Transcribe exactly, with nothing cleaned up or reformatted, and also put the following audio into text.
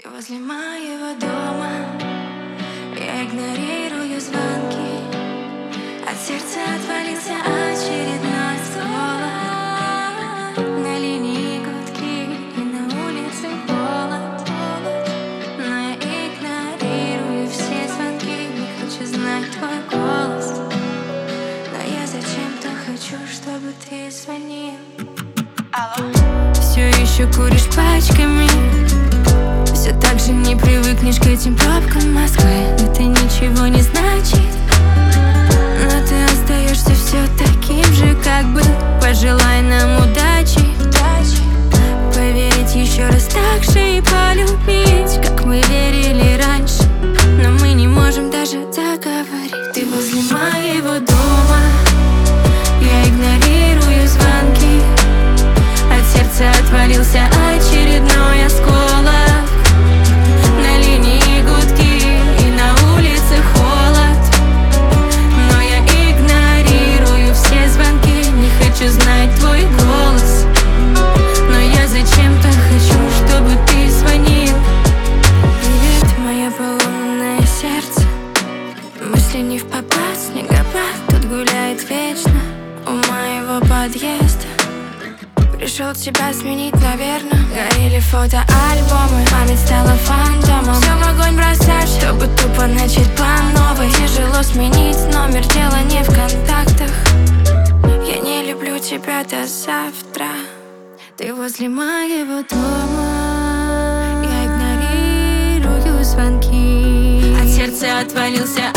Ты возле моего дома, я игнорирую звонки. От сердца отвалился очередной ствол. На линии гудки и на улице холод. Но я игнорирую все звонки, не хочу знать твой голос. Но я зачем-то хочу, чтобы ты звонил. Алло. Все еще куришь пачками, все так же не привыкнешь к этим пробкам Москвы. Это ничего не значит, но ты остаешься все таким же, как был. Пожелай нам удачи, поверить еще раз так же и полюбить, как мы верили раньше. Но мы не можем даже договорить. Ты возле моего дома, я игнорирую звонки. От сердца отвалился очередной осколок. На линии гудки и на улице холод. Но я игнорирую все звонки, не хочу знать твой голос. Но я зачем-то хочу, чтобы ты звонил. Привет, мое поломанное сердце. Мысли не в попад, снегопад тут гуляет вечно у моего подъезда. Пришел тебя сменить, наверное. Горели фотоальбомы, память стала фантомом. Все в огонь бросать, чтобы тупо начать план новый. Тяжело сменить номер, дело не в контактах. Я не люблю тебя до завтра. Ты возле моего дома, я игнорирую звонки. От сердца отвалился